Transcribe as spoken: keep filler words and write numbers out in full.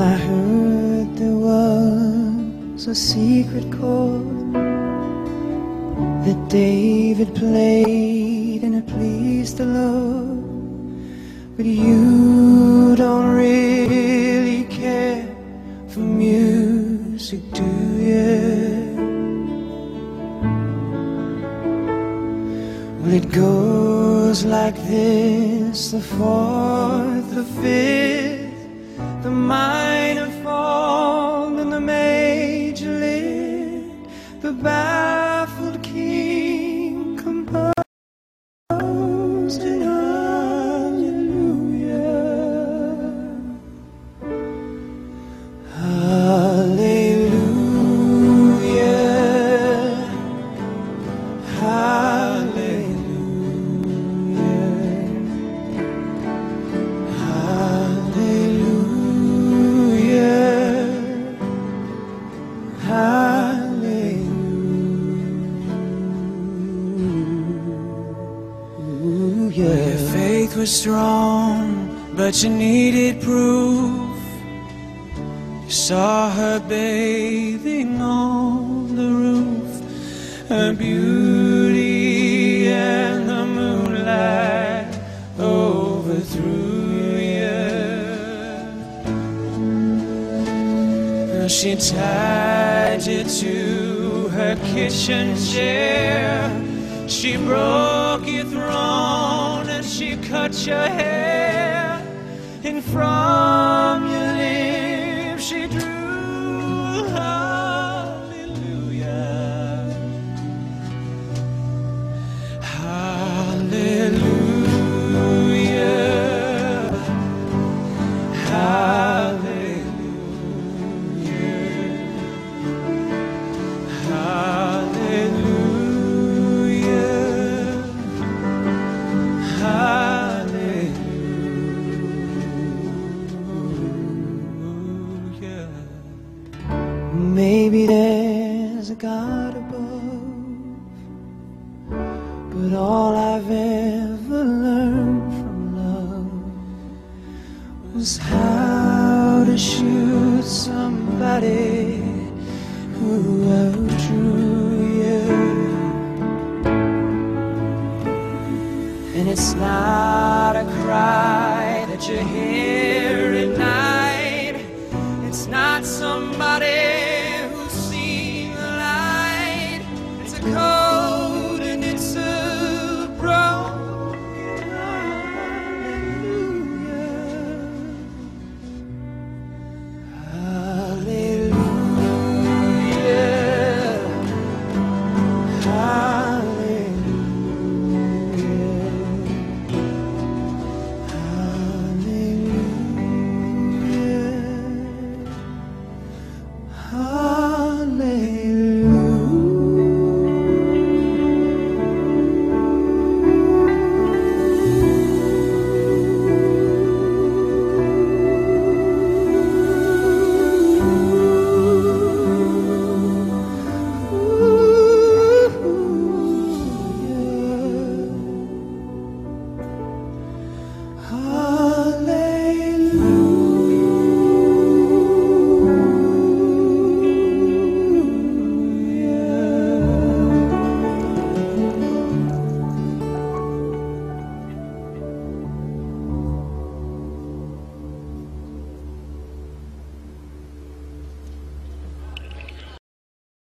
I heard there was a secret chord that David played and it pleased the Lord. But you don't really care for music, do you? Well, it goes like this: the fourth, the fifth, the minor fall, and the major lift. The baffled king composed an hallelujah, hallelujah, hallelujah, hallelujah. Your faith was strong, but you needed proof. You saw her bathing on the roof, her beauty and the moonlight overthrew you. She tied you to her kitchen chair, she broke your throne and she cut your hair, and from your lips she drew hallelujah, hallelujah, hallelujah, maybe there's a God above, but all I've ever learned from love was how to shoot somebody who outdrew you. And it's not a cry that you hear at night, it's not somebody